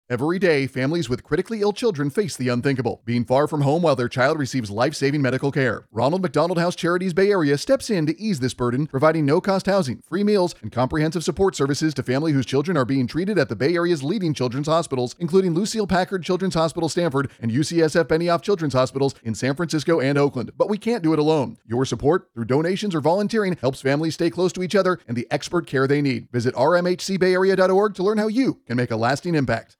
Every day, families with critically ill children face the unthinkable, being far from home while their child receives life-saving medical care. Ronald McDonald House Charities Bay Area steps in to ease this burden, providing no-cost housing, free meals, and comprehensive support services to families whose children are being treated at the Bay Area's leading children's hospitals, including Lucille Packard Children's Hospital Stanford and UCSF Benioff Children's Hospitals in San Francisco and Oakland. But we can't do it alone. Your support, through donations or volunteering, helps families stay close to each other and the expert care they need. Visit rmhcbayarea.org to learn how you can make a lasting impact.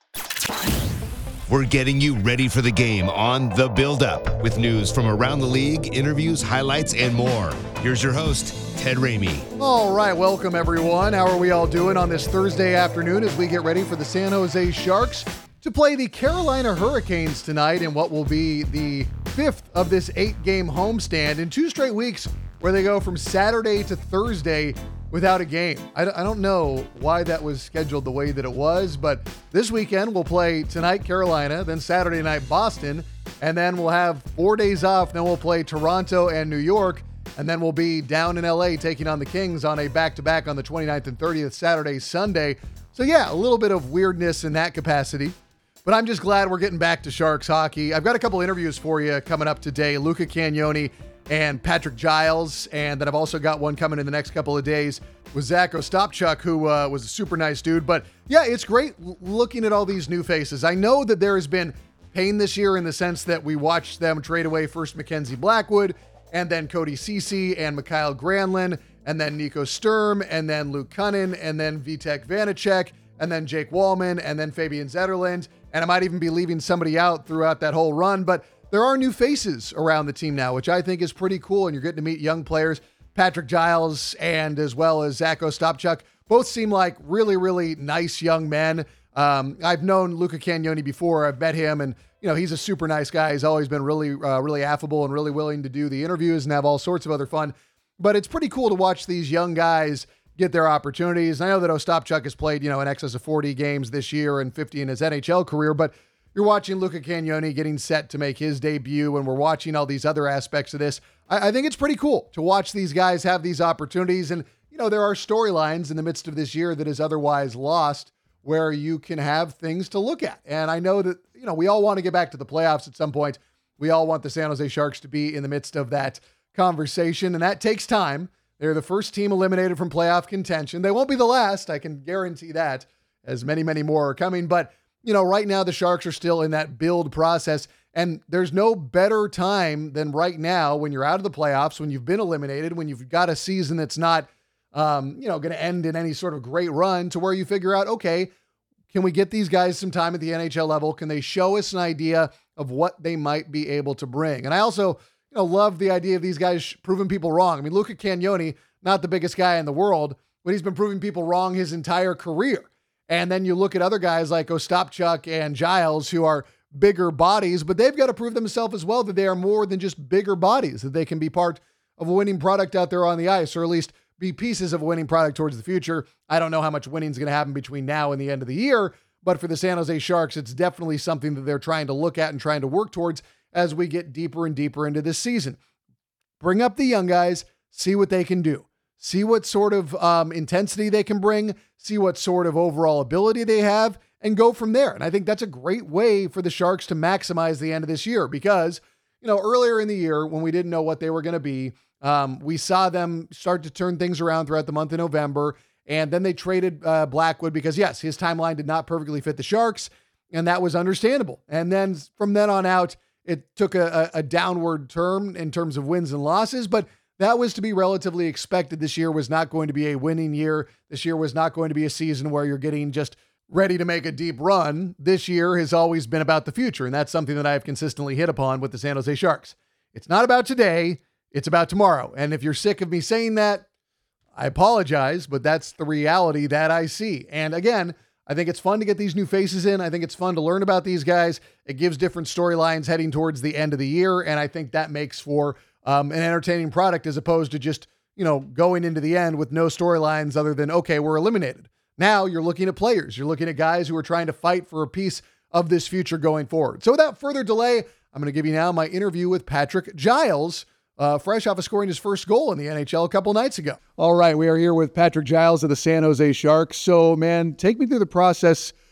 We're getting you ready for the game on The Build-Up with news from around the league, interviews, highlights, and more. Here's your host, Ted Ramey. All right, welcome everyone. How are we all doing on this Thursday afternoon as we get ready for the San Jose Sharks to play the Carolina Hurricanes tonight in what will be the fifth of this 8-game homestand in 2 straight weeks where they go from Saturday to Thursday without a game. I don't know why that was scheduled the way that it was, but this weekend we'll play tonight Carolina, then Saturday night Boston, and then we'll have 4 days off. Then we'll play Toronto and New York, and then we'll be down in LA taking on the Kings on a back-to-back on the 29th and 30th, Saturday, Sunday. So yeah, a little bit of weirdness in that capacity. But I'm just glad we're getting back to Sharks hockey. I've got a couple interviews for you coming up today. Luca Cagnoni and Patrick Giles, and then I've also got one coming in the next couple of days with Zach Ostapchuk, who was a super nice dude. But yeah, it's great looking at all these new faces. I know that there has been pain this year in the sense that we watched them trade away first Mackenzie Blackwood, and then Cody Ceci and Mikhail Granlund, and then Nico Sturm, and then Luke Cunnin, and then Vitek Vanacek, and then Jake Wallman, and then Fabian Zetterlund. And I might even be leaving somebody out throughout that whole run, but there are new faces around the team now, which I think is pretty cool. And you're getting to meet young players. Patrick Giles and as well as Zach Ostapchuk both seem like really, really nice young men. I've known Luca Cagnoni before. I've met him, and he's a super nice guy. He's always been really, really affable and really willing to do the interviews and have all sorts of other fun. But it's pretty cool to watch these young guys get their opportunities. I know that Ostapchuk has played, in excess of 40 games this year and 50 in his NHL career, but you're watching Luca Cagnoni getting set to make his debut, and we're watching all these other aspects of this. I think it's pretty cool to watch these guys have these opportunities. And, there are storylines in the midst of this year that is otherwise lost where you can have things to look at. And I know that, we all want to get back to the playoffs at some point. We all want the San Jose Sharks to be in the midst of that conversation, and that takes time. They're the first team eliminated from playoff contention. They won't be the last. I can guarantee that, as many, many more are coming. But right now the Sharks are still in that build process, and there's no better time than right now when you're out of the playoffs, when you've been eliminated, when you've got a season that's not, going to end in any sort of great run, to where you figure out, okay, can we get these guys some time at the NHL level? Can they show us an idea of what they might be able to bring? And I also, love the idea of these guys proving people wrong. I mean, Luca Cagnoni, not the biggest guy in the world, but he's been proving people wrong his entire career. And then you look at other guys like Ostapchuk and Giles, who are bigger bodies, but they've got to prove themselves as well that they are more than just bigger bodies, that they can be part of a winning product out there on the ice, or at least be pieces of a winning product towards the future. I don't know how much winning is going to happen between now and the end of the year, but for the San Jose Sharks, it's definitely something that they're trying to look at and trying to work towards as we get deeper and deeper into this season. Bring up the young guys, see what they can do. See what sort of intensity they can bring, see what sort of overall ability they have, and go from there. And I think that's a great way for the Sharks to maximize the end of this year because, earlier in the year when we didn't know what they were going to be, we saw them start to turn things around throughout the month of November, and then they traded Blackwood because, yes, his timeline did not perfectly fit the Sharks, and that was understandable. And then from then on out, it took a downward turn in terms of wins and losses, but that was to be relatively expected. This year was not going to be a winning year. This year was not going to be a season where you're getting just ready to make a deep run. This year has always been about the future, and that's something that I have consistently hit upon with the San Jose Sharks. It's not about today, it's about tomorrow. And if you're sick of me saying that, I apologize, but that's the reality that I see. And again, I think it's fun to get these new faces in. I think it's fun to learn about these guys. It gives different storylines heading towards the end of the year, and I think that makes for an entertaining product as opposed to just, going into the end with no storylines other than, okay, we're eliminated. Now you're looking at players. You're looking at guys who are trying to fight for a piece of this future going forward. So without further delay, I'm going to give you now my interview with Patrick Giles, fresh off of scoring his first goal in the NHL a couple nights ago. All right, we are here with Patrick Giles of the San Jose Sharks. So, man, take me through the process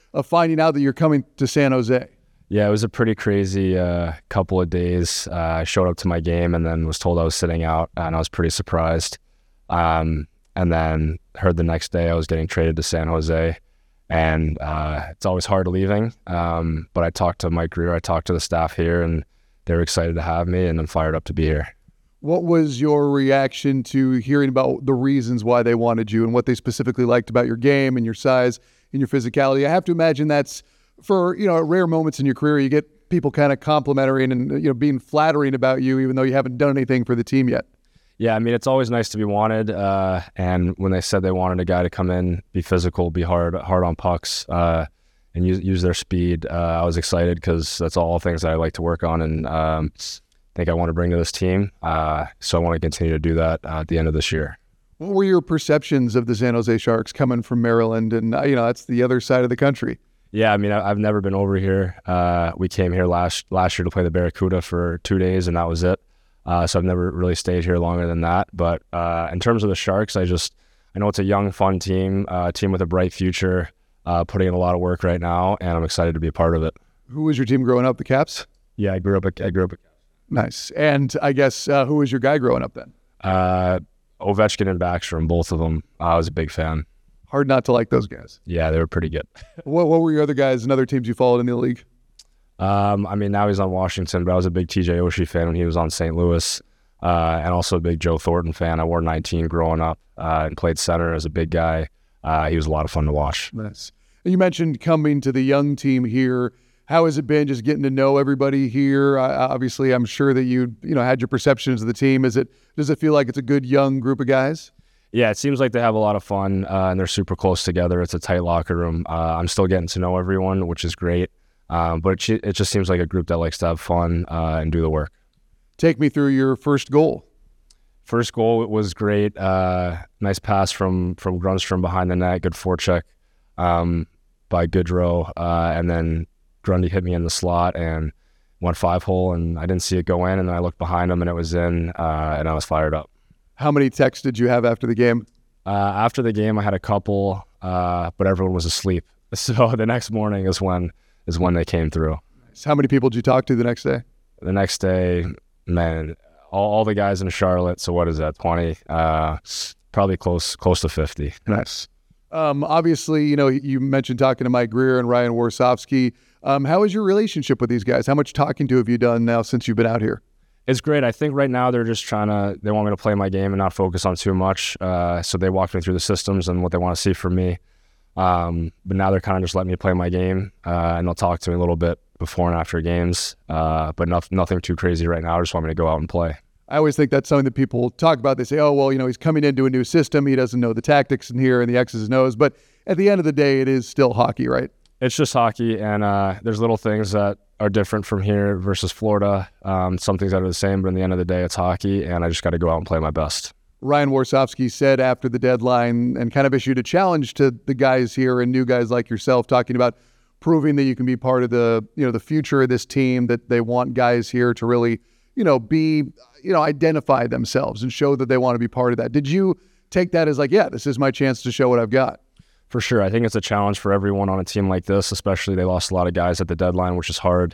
of finding out that you're coming to San Jose? Yeah, it was a pretty crazy couple of days. I showed up to my game and then was told I was sitting out, and I was pretty surprised. And then heard the next day I was getting traded to San Jose. And it's always hard leaving. But I talked to Mike Grier, I talked to the staff here, and they were excited to have me, and I'm fired up to be here. What was your reaction to hearing about the reasons why they wanted you and what they specifically liked about your game and your size and your physicality? I have to imagine that's for, at rare moments in your career, you get people kind of complimenting and, being flattering about you, even though you haven't done anything for the team yet. Yeah, I mean, it's always nice to be wanted. And when they said they wanted a guy to come in, be physical, be hard on pucks, and use their speed, I was excited because that's all things that I like to work on and think I want to bring to this team. So I want to continue to do that at the end of this year. What were your perceptions of the San Jose Sharks coming from Maryland? And, that's the other side of the country. Yeah, I mean, I've never been over here. We came here last year to play the Barracuda for 2 days, and that was it. So I've never really stayed here longer than that. But in terms of the Sharks, I know it's a young, fun team, a team with a bright future, putting in a lot of work right now, and I'm excited to be a part of it. Who was your team growing up, the Caps? Yeah, I grew up at Caps. Nice. And I guess who was your guy growing up then? Ovechkin and Backstrom, both of them. I was a big fan. Hard not to like those guys. Yeah, they were pretty good. What were your other guys and other teams you followed in the league? I mean, now he's on Washington, but I was a big TJ Oshie fan when he was on St. Louis, and also a big Joe Thornton fan. I wore 19 growing up and played center as a big guy. He was a lot of fun to watch. Nice. You mentioned coming to the young team here. How has it been just getting to know everybody here? Obviously, I'm sure that you had your perceptions of the team. Does it feel like it's a good young group of guys? Yeah, it seems like they have a lot of fun, and they're super close together. It's a tight locker room. I'm still getting to know everyone, which is great. But it just seems like a group that likes to have fun and do the work. Take me through your first goal. First goal was great. Nice pass from Grundstrom behind the net. Good forecheck by Goodrow. And then Grundy hit me in the slot and went 5-hole, and I didn't see it go in. And then I looked behind him, and it was in, and I was fired up. How many texts did you have after the game? After the game, I had a couple, but everyone was asleep. So the next morning is when they came through. How many people did you talk to the next day? The next day, man, all the guys in Charlotte. So what is that, 20? Probably close to 50. Nice. Obviously, you mentioned talking to Mike Grier and Ryan Warsofsky. How is your relationship with these guys? How much talking to have you done now since you've been out here? It's great. I think right now they're just they want me to play my game and not focus on too much. So they walked me through the systems and what they want to see from me. But now they're kind of just letting me play my game, and they'll talk to me a little bit before and after games, but nothing too crazy right now. I just want me to go out and play. I always think that's something that people talk about. They say, oh, well, he's coming into a new system. He doesn't know the tactics in here and the X's and O's. But at the end of the day, it is still hockey, right? It's just hockey, and there's little things that are different from here versus Florida. Some things that are the same, but in the end of the day, it's hockey, and I just got to go out and play my best. Ryan Warsofsky said after the deadline and kind of issued a challenge to the guys here and new guys like yourself, talking about proving that you can be part of the future of this team, that they want guys here to really, be, identify themselves and show that they want to be part of that. Did you take that as like, yeah, this is my chance to show what I've got? For sure. I think it's a challenge for everyone on a team like this, especially they lost a lot of guys at the deadline, which is hard.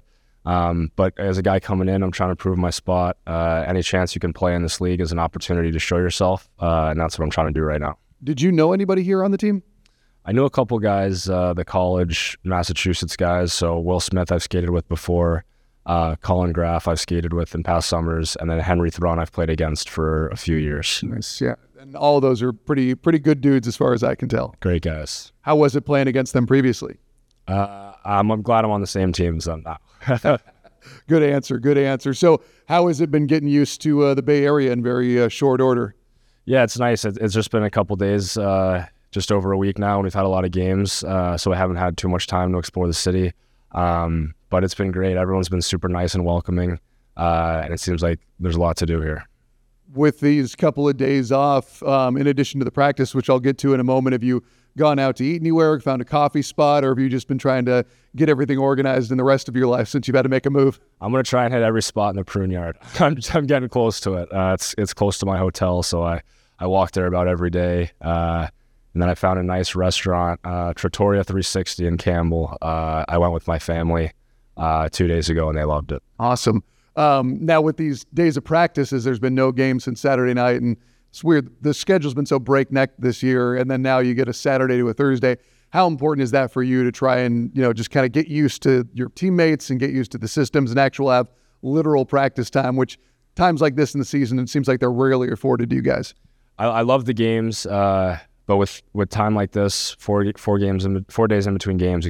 But as a guy coming in, I'm trying to prove my spot. Any chance you can play in this league is an opportunity to show yourself, and that's what I'm trying to do right now. Did you know anybody here on the team? I knew a couple guys, the college Massachusetts guys. So Will Smith I've skated with before, Colin Graff I've skated with in past summers, and then Henry Thron I've played against for a few years. Nice, yeah. And all of those are pretty good dudes as far as I can tell. Great guys. How was it playing against them previously? I'm glad I'm on the same team as them now. Good answer. So how has it been getting used to the Bay Area in very short order? Yeah, it's nice. It's just been a couple days, just over a week now, and we've had a lot of games, so I haven't had too much time to explore the city. But it's been great. Everyone's been super nice and welcoming, and it seems like there's a lot to do here. With these couple of days off, in addition to the practice, which I'll get to in a moment, have you gone out to eat anywhere, found a coffee spot, or have you just been trying to get everything organized in the rest of your life since you've had to make a move? I'm going to try and hit every spot in the prune yard. I'm getting close to it. It's close to my hotel, so I walk there about every day. And then I found a nice restaurant, Trattoria 360 in Campbell. I went with my family 2 days ago, and they loved it. Awesome. Now, with these days of practices, there's been no game since Saturday night, and it's weird. The schedule's been so breakneck this year, and then now you get a Saturday to a Thursday. How important is that for you to try and, just kind of get used to your teammates and get used to the systems and actual have literal practice time, which times like this in the season, it seems like they're rarely afforded to you guys? I love the games, but with time like this, 4 days in between games,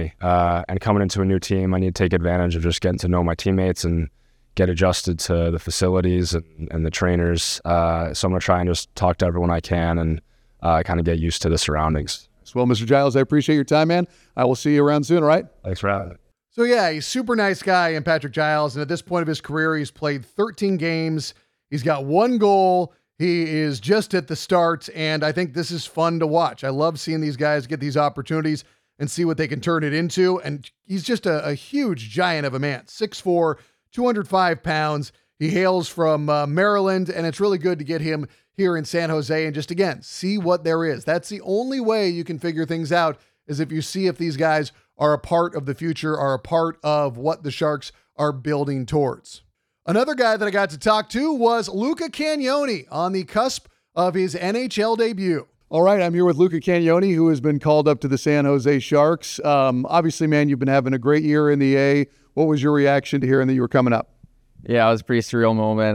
and coming into a new team, I need to take advantage of just getting to know my teammates and get adjusted to the facilities and the trainers. So I'm going to try and just talk to everyone I can and kind of get used to the surroundings. Well, Mr. Giles, I appreciate your time, man. I will see you around soon, all right? Thanks for having me. So, yeah, he's a super nice guy in Patrick Giles, and at this point of his career, he's played 13 games. He's got 1 goal. He is just at the start, and I think this is fun to watch. I love seeing these guys get these opportunities and see what they can turn it into, and he's just a huge giant of a man, 6'4", 205 pounds. He hails from Maryland, and it's really good to get him here in San Jose and just, again, see what there is. That's the only way you can figure things out, is if you see if these guys are a part of the future, are a part of what the Sharks are building towards. Another guy that I got to talk to was Luca Cagnoni on the cusp of his NHL debut. All right, I'm here with Luca Cagnoni, who has been called up to the San Jose Sharks. Obviously, man, you've been having a great year in the A. What was your reaction to hearing that you were coming up? Yeah, it was a pretty surreal moment.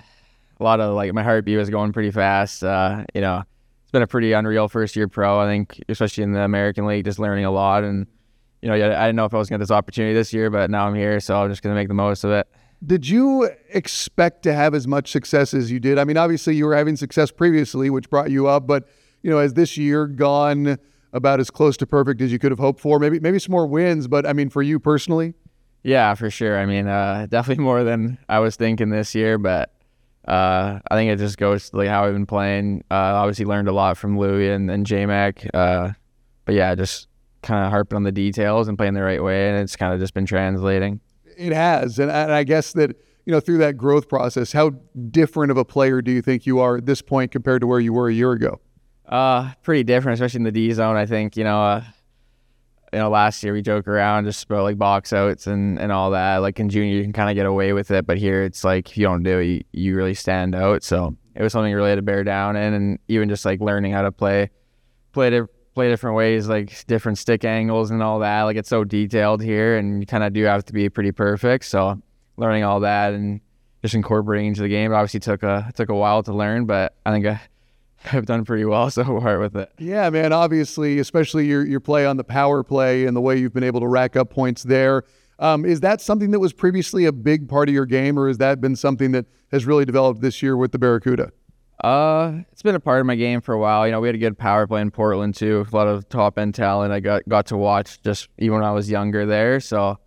A lot of, my heartbeat was going pretty fast. It's been a pretty unreal first year pro, I think, especially in the American League, just learning a lot. And, I didn't know if I was going to get this opportunity this year, but now I'm here, so I'm just going to make the most of it. Did you expect to have as much success as you did? I mean, obviously you were having success previously, which brought you up, but, has this year gone about as close to perfect as you could have hoped for? Maybe some more wins, but I mean, for you personally? Yeah, for sure. I mean, definitely more than I was thinking this year, but I think it just goes to how I've been playing. Obviously learned a lot from Louis and J-Mac. But yeah, just kind of harping on the details and playing the right way, and it's kind of just been translating. It has. And I guess that, through that growth process, how different of a player do you think you are at this point compared to where you were a year ago? Pretty different, especially in the D zone. I think, last year we joke around just about box outs and all that. In junior, you can kind of get away with it, but here it's if you don't do it, you really stand out. So it was something really to bear down in, and even just learning how to play different ways, different stick angles and all that. It's so detailed here, and you kind of do have to be pretty perfect. So learning all that and just incorporating into the game, it obviously took a while to learn, but I think I've done pretty well so far with it. Yeah, man, obviously, especially your play on the power play and the way you've been able to rack up points there. Is that something that was previously a big part of your game, or has that been something that has really developed this year with the Barracuda? It's been a part of my game for a while. We had a good power play in Portland too, a lot of top end talent I got to watch just even when I was younger there. So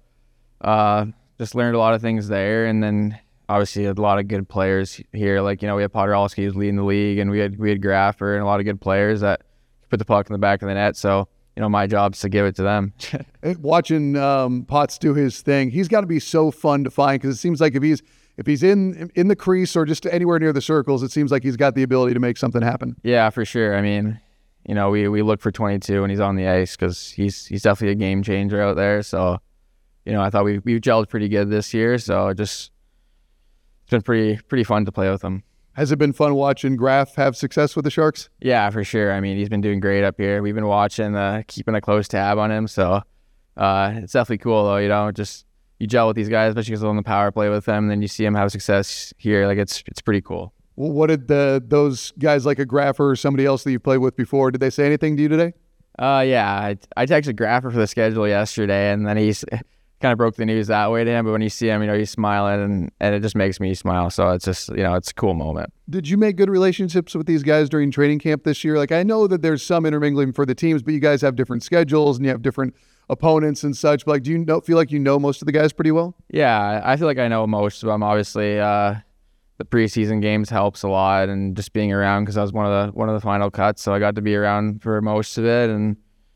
just learned a lot of things there, and then obviously a lot of good players here. We had Podorowski who's leading the league, and we had Graffer and a lot of good players that put the puck in the back of the net. So my job's to give it to them. Watching Potts do his thing, he's got to be so fun to find, because it seems like if he's in the crease or just anywhere near the circles, it seems like he's got the ability to make something happen. Yeah, for sure. I mean, we look for 22 when he's on the ice, because he's definitely a game changer out there. So, I thought we gelled pretty good this year. So it's been pretty fun to play with him. Has it been fun watching Graf have success with the Sharks? Yeah, for sure. I mean, he's been doing great up here. We've been watching, keeping a close tab on him. So it's definitely cool, though. Just you gel with these guys, especially because on the power play with them, and then you see them have success here. It's pretty cool. Well, what did those guys like a Graffer or somebody else that you played with before, did they say anything to you today? Yeah, I texted Graffer for the schedule yesterday, and then he's kind of broke the news that way to him. But when you see him, he's smiling, and it just makes me smile. So it's just, it's a cool moment. Did you make good relationships with these guys during training camp this year? I know that there's some intermingling for the teams, but you guys have different schedules and you have different opponents and such. But do you feel like you know most of the guys pretty well? Yeah, I feel like I know most of them. Obviously, the preseason games helps a lot, and just being around, because I was one of the final cuts, so I got to be around for most of it, and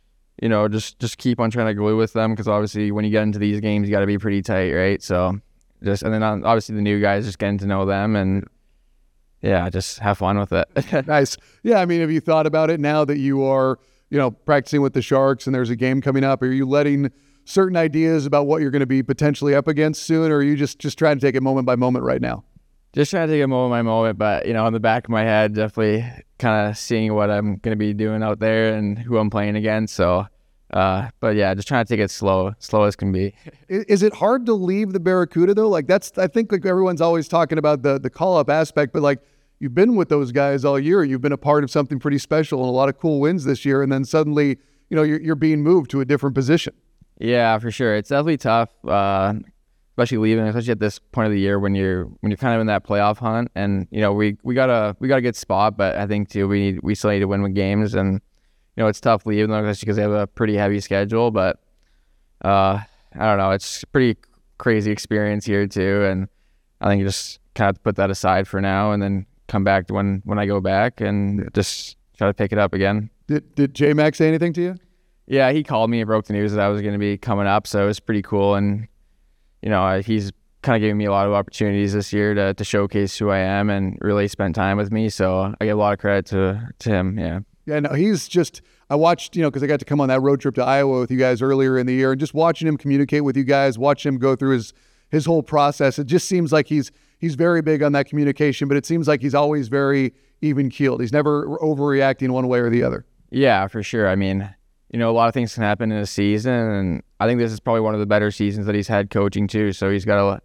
just keep on trying to glue with them, because obviously when you get into these games, you got to be pretty tight, right? So and then obviously the new guys, just getting to know them, and yeah, just have fun with it. Nice. Yeah, I mean, have you thought about it now that you are, practicing with the Sharks and there's a game coming up? Are you letting certain ideas about what you're going to be potentially up against soon, or are you just trying to take it moment by moment right now? Just trying to take it moment by moment, but in the back of my head, definitely kind of seeing what I'm going to be doing out there and who I'm playing against. So, but yeah, just trying to take it slow as can be. Is it hard to leave the Barracuda though? Like I think like everyone's always talking about the call up aspect, but like you've been with those guys all year. You've been a part of something pretty special and a lot of cool wins this year, and then suddenly, you're being moved to a different position. Yeah, for sure. It's definitely tough. Especially leaving, especially at this point of the year when you're kind of in that playoff hunt, and we got a good spot, but I think too we still need to win games, and it's tough leaving them especially because they have a pretty heavy schedule. But I don't know, it's a pretty crazy experience here too, and I think you just kind of put that aside for now, and then come back to when I go back and just try to pick it up again. Did J-Mac say anything to you? Yeah, he called me and broke the news that I was going to be coming up, so it was pretty cool. And he's kind of giving me a lot of opportunities this year to showcase who I am and really spend time with me. So I give a lot of credit to him. Yeah. Yeah, no, he's just, I watched, because I got to come on that road trip to Iowa with you guys earlier in the year, and just watching him communicate with you guys, watching him go through his whole process. It just seems like he's very big on that communication, but it seems like he's always very even-keeled. He's never overreacting one way or the other. Yeah, for sure. I mean, a lot of things can happen in a season, and I think this is probably one of the better seasons that he's had coaching too. So he's got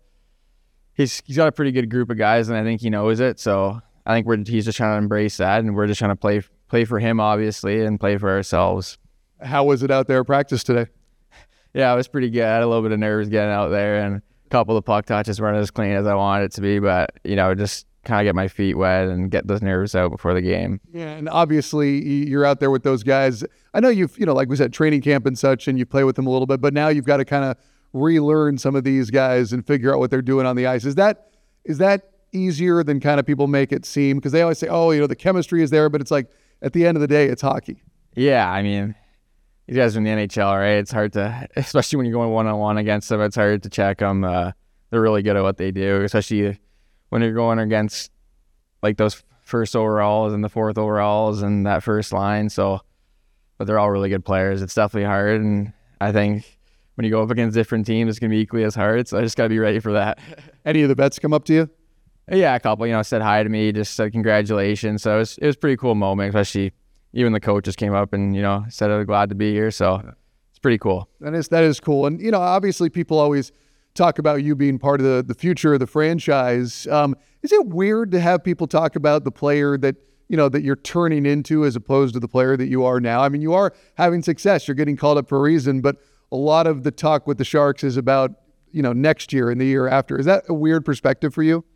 a pretty good group of guys, and I think he knows it. So I think he's just trying to embrace that, and we're just trying to play for him, obviously, and play for ourselves. How was it out there at practice today? Yeah, it was pretty good. I had a little bit of nerves getting out there, and a couple of puck touches weren't as clean as I wanted it to be, but just kind of get my feet wet and get those nerves out before the game. Yeah, and obviously you're out there with those guys. I know you've, like we said, training camp and such, and you play with them a little bit, but now you've got to kind of relearn some of these guys and figure out what they're doing on the ice. Is that easier than kind of people make it seem? Because they always say, the chemistry is there, but it's like at the end of the day, it's hockey. Yeah, I mean, these guys are in the NHL, right? It's hard to, especially when you're going one-on-one against them, it's hard to check them. They're really good at what they do, especially when you're going against like those first overalls and the fourth overalls and that first line. So, but they're all really good players. It's definitely hard, and I think when you go up against different teams, it's going to be equally as hard. So I just got to be ready for that. Any of the vets come up to you? Yeah, a couple, said hi to me, just said congratulations. So it was a pretty cool moment, especially even the coaches came up and, said I was glad to be here. So it's pretty cool. That is cool. And, obviously people always talk about you being part of the future of the franchise. Is it weird to have people talk about the player that you're turning into as opposed to the player that you are now? I mean, you are having success. You're getting called up for a reason, but a lot of the talk with the Sharks is about, next year and the year after. Is that a weird perspective for you?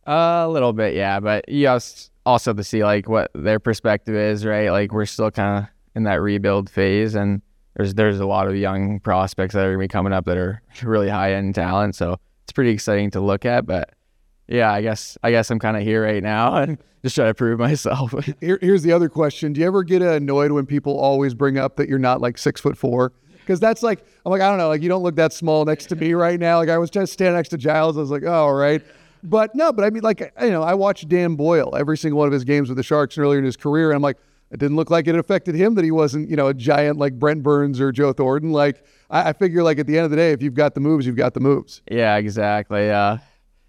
A little bit, yeah. But you also to see like what their perspective is, right? Like we're still kind of in that rebuild phase, and there's a lot of young prospects that are going to be coming up that are really high-end talent. So it's pretty exciting to look at. But yeah, I guess I'm kind of here right now and just trying to prove myself. Here's the other question. Do you ever get annoyed when people always bring up that you're not like 6'4"? Because that's like, I'm like, I don't know, like you don't look that small next to me right now. Like I was just standing next to Giles. I was like, oh, all right. But I mean, like, I watched Dan Boyle every single one of his games with the Sharks earlier in his career. And I'm like, it didn't look like it affected him that he wasn't, a giant like Brent Burns or Joe Thornton. Like I figure like at the end of the day, if you've got the moves, you've got the moves. Yeah, exactly. Yeah,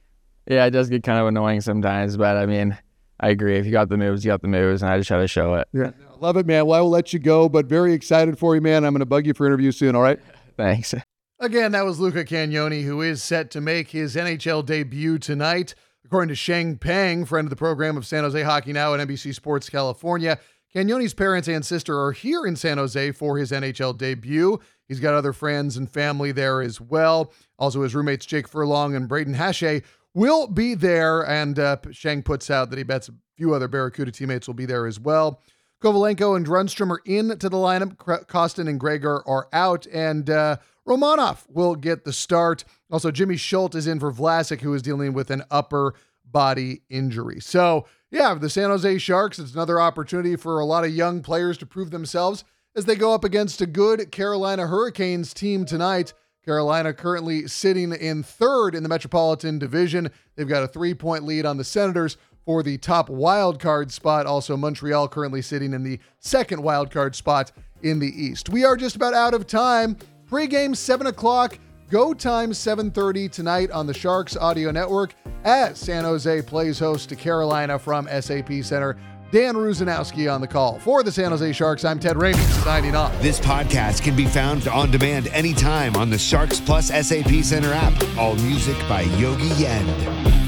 it does get kind of annoying sometimes, but I mean, I agree. If you got the moves, you got the moves, and I just try to show it. Yeah, love it, man. Well, I will let you go, but very excited for you, man. I'm going to bug you for interview soon, all right? Thanks. Again, that was Luca Cagnoni, who is set to make his NHL debut tonight. According to Sheng Peng, friend of the program of San Jose Hockey Now and NBC Sports California, Cagnoni's parents and sister are here in San Jose for his NHL debut. He's got other friends and family there as well. Also, his roommates Jake Furlong and Braden Hache will be there, and Sheng puts out that he bets a few other Barracuda teammates will be there as well. Kovalenko and Grundstrom are into the lineup. Kostin and Gregor are out, and Romanov will get the start. Also, Jimmy Schultz is in for Vlasic, who is dealing with an upper body injury. So, yeah, the San Jose Sharks, it's another opportunity for a lot of young players to prove themselves as they go up against a good Carolina Hurricanes team tonight. Carolina currently sitting in third in the Metropolitan Division. They've got a 3-point lead on the Senators, for the top wild card spot. Also, Montreal currently sitting in the second wild card spot in the East. We are just about out of time. Pre-game 7 o'clock. Go time 7:30 tonight on the Sharks Audio Network as San Jose plays host to Carolina from SAP Center. Dan Rusanowski on the call. For the San Jose Sharks, I'm Ted Raymond, signing off. This podcast can be found on demand anytime on the Sharks Plus SAP Center app. All music by Yogi Yend.